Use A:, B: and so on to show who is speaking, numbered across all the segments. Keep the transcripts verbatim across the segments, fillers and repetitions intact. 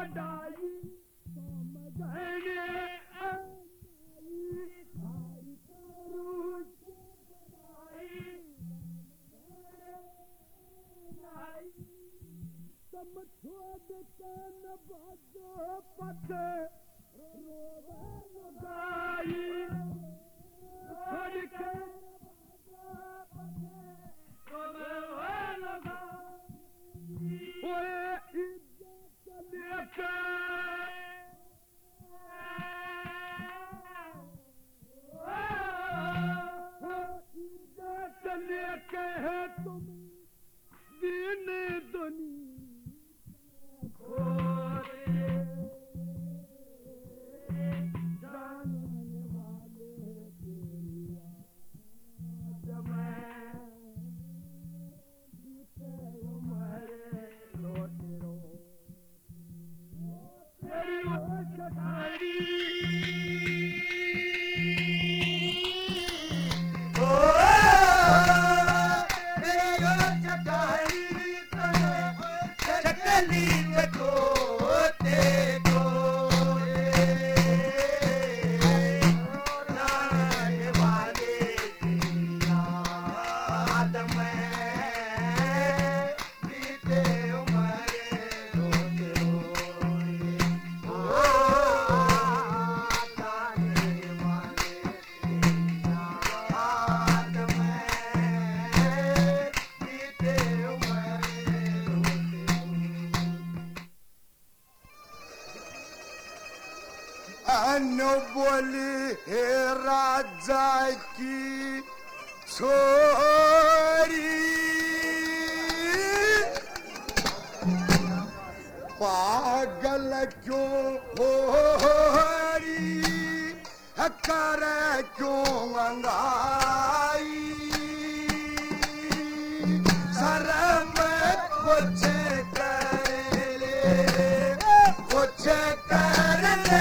A: वडाई समझने समझोद कान बाजो पथे रोवे लगाई छोड़ के रोवे लगाई ओए इज्जत लेके इज्जत लेके है तुम दीन दुनिया बोली हे राजा की छोरी पागल क्यों हो रही कर क्यों अंगाई शर्म कुछ कर ले कुछ कर ले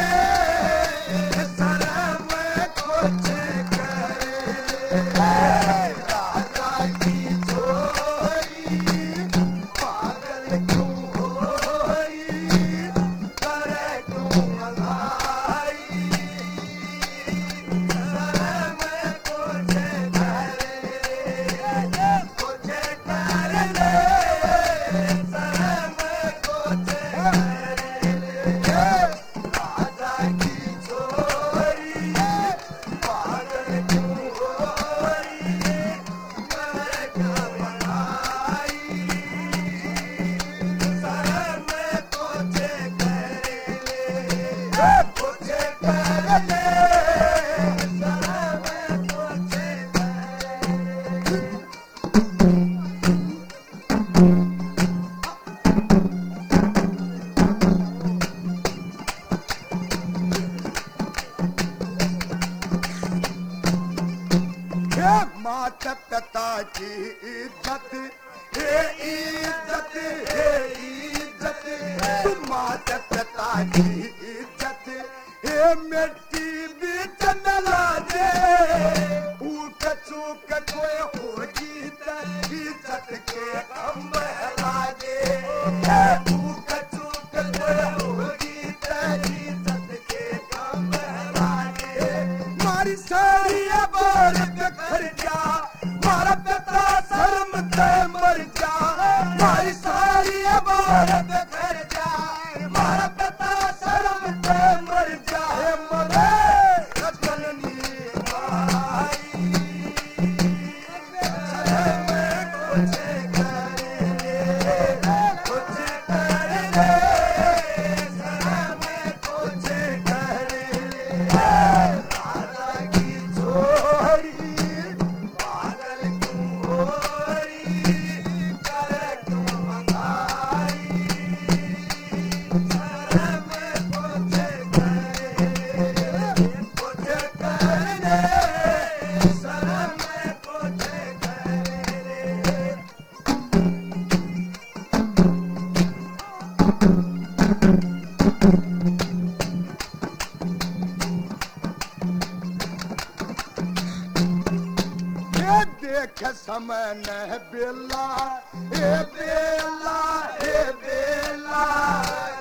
A: समय न बेला ए बेला ए बेला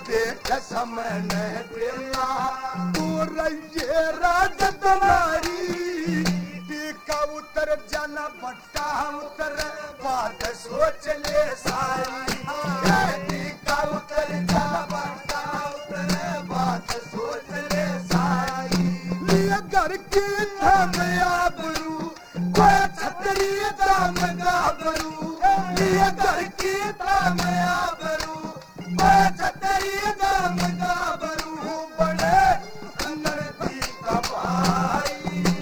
A: देख सामने तेरा तू रहिए राज तुम्हारी टीका उतर जाना बट्टा उतर बात सोच ले सारी टीका उतर जाना बट्टा उतर बात सोच ले सारी लिया घर की थम आबरू कोई छतरी दाम गाबरू लिया घर की थम आबरू कोई छतरी दाम गाबरू बड़े अंदर की कबाई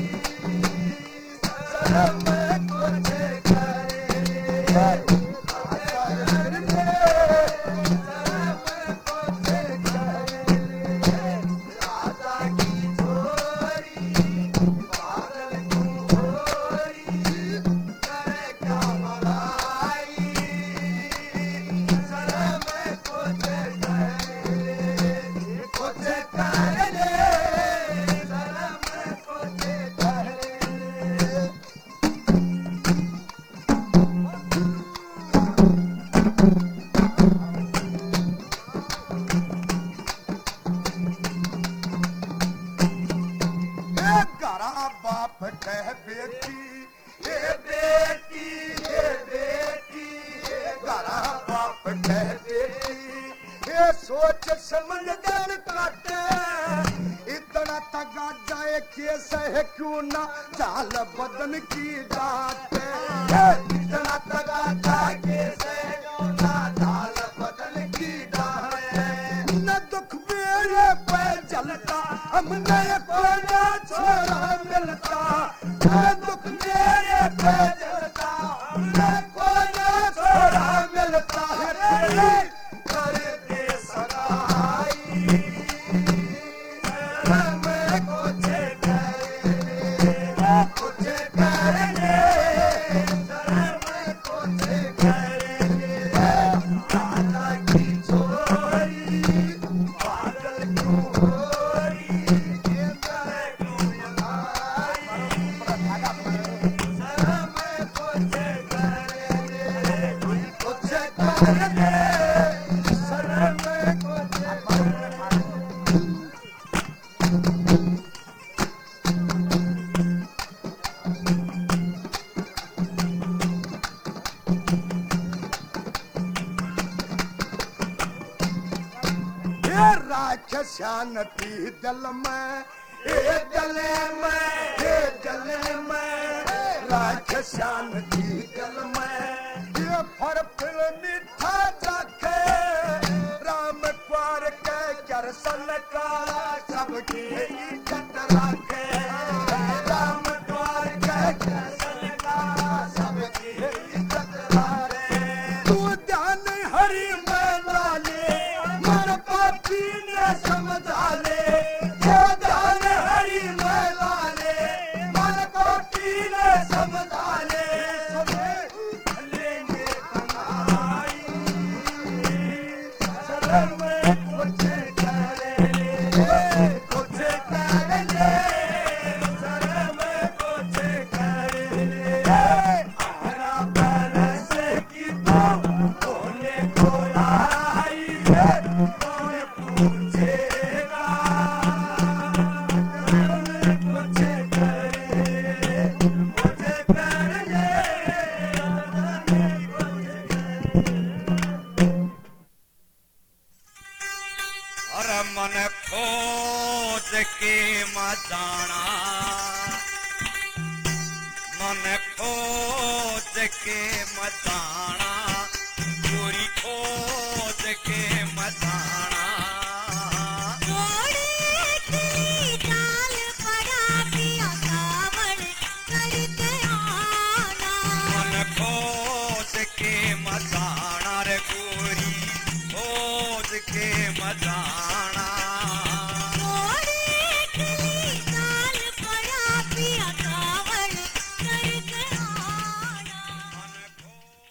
A: शर्म कुछ करे शर्म कुछ करे राजा की छोरी पागल क्यों होरी करे क्या बड़ाई शर्म कुछ करे कुछ करे शर्म कुछ करे ए गरा बाप कह बेटी ए बेटी ए बेटी ए गरा बाप कह बेटी ए सोच समझ गल काटे इतना तगा जाए केस है क्यों ना चाल बदन की डांटे इतना तगा जाए केस है क्यों ना चाल बदन की डांटे न दुख मेरे पे जलता हमने कोना छोड़ा मिलता न दुख मेरे पे जलता हमने कोना छोड़ा मिलता है तेरी करे दे सगाई शर्म कुछ करे कुछ करे शर्म कुछ करे राजा की छोरी पागल क्यों होरी करे क्यों लगाई शर्म कुछ करे कुछ करे शर्म कुछ करे राक्षसानती दल में ए दले में ए दले में राक्षसानती दल में ये फर फिल मीठा जाके राम क्वार के करसन का सबकी इज्जत राखे राम क्वार के करसन का सबकी इज्जत राखे तू ध्यान हरि में लाले मन पापी ने समझा ले ये ध्यान हरि में लाले मन पापी ने समझा ले लेंगे कमाई शर्म कुछ करे कुछ करे शर्म कुछ करे आरा बरस की तो होने को आई है कौन पूछेगा कुछ करे कुछ करे
B: अरे मन खोज के मजाना मन खोज के मजाना चोरी खोज के मजाना